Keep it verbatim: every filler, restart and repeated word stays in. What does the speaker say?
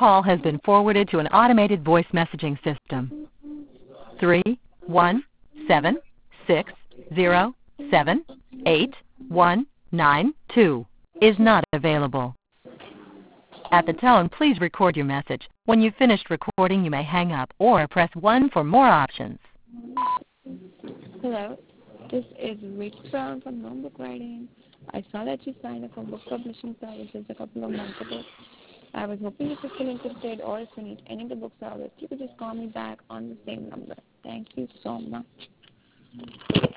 call has been forwarded to an automated voice messaging system. three one seven six zero seven eight one nine two is not available. At the tone, please record your message. When you've finished recording, you may hang up or press one for more options. Hello, this is Rich Brown from Home Book Writing. I saw that you signed up for book publishing services a couple of months ago. I was hoping if you're still interested or if you need any of the book service, you could just call me back on the same number. Thank you so much.